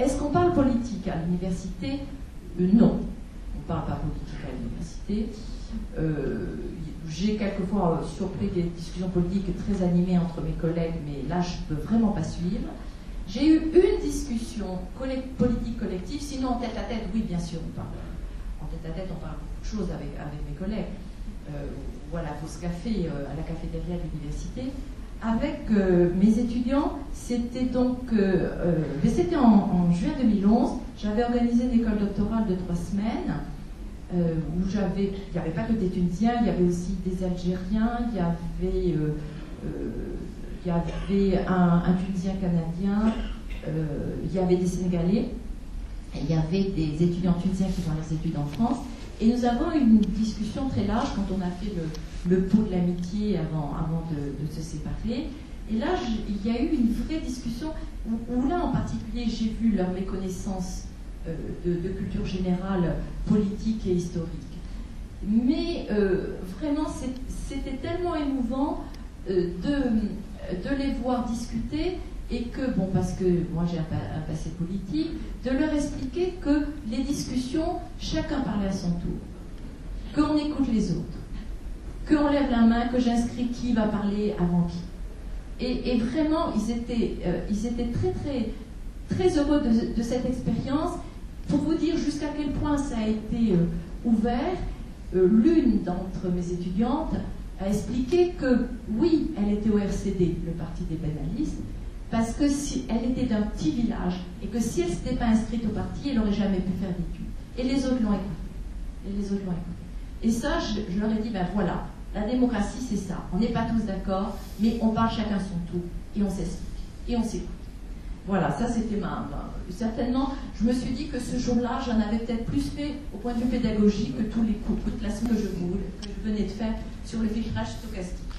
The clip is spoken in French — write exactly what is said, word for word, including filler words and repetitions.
Est-ce qu'on parle politique à l'université? euh, Non, on ne parle pas politique à l'université. Euh, J'ai quelquefois euh, surpris des discussions politiques très animées entre mes collègues, mais là, je ne peux vraiment pas suivre. J'ai eu une discussion collect politique collective, sinon en tête à tête, oui, bien sûr, on parle. En tête à tête, on parle beaucoup de choses avec, avec mes collègues. Euh, voilà, Pause Café euh, à la cafétéria de l'université. Avec euh, mes étudiants, c'était donc, euh, euh, c'était en, en juin deux mille onze, j'avais organisé une école doctorale de trois semaines, euh, où j'avais, il n'y avait pas que des Tunisiens, il y avait aussi des Algériens, il y avait, euh, euh, il y avait un, un Tunisien canadien, euh, il y avait des Sénégalais, il y avait des étudiants tunisiens qui font leurs études en France, et nous avons eu une discussion très large quand on a fait le, le pot de l'amitié avant, avant de, de se séparer. Et là, je, il y a eu une vraie discussion où, où là, en particulier, j'ai vu leur méconnaissance euh, de, de culture générale, politique et historique. Mais euh, vraiment, c'était tellement émouvant euh, de, de les voir discuter. Et que, bon, parce que moi j'ai un, un passé politique, de leur expliquer que les discussions, chacun parlait à son tour, qu'on écoute les autres, qu'on lève la main, que j'inscris qui va parler avant qui. Et, et vraiment, ils étaient, euh, ils étaient très, très, très heureux de, de cette expérience. Pour vous dire jusqu'à quel point ça a été euh, ouvert, euh, l'une d'entre mes étudiantes a expliqué que, oui, elle était au R C D, le parti des pénalistes, parce que si elle était d'un petit village et que si elle ne s'était pas inscrite au parti, elle n'aurait jamais pu faire d'études. Et les autres l'ont écouté. Et les autres l'ont écouté. Et ça, je, je leur ai dit, ben voilà, la démocratie, c'est ça. On n'est pas tous d'accord, mais on parle chacun son tour. Et on s'explique. Et on s'écoute. Voilà, ça c'était ma, ma... Certainement, je me suis dit que ce jour-là, j'en avais peut-être plus fait au point de vue pédagogique que tous les cours de classe que je, que je venais de faire sur le filtrage stochastique.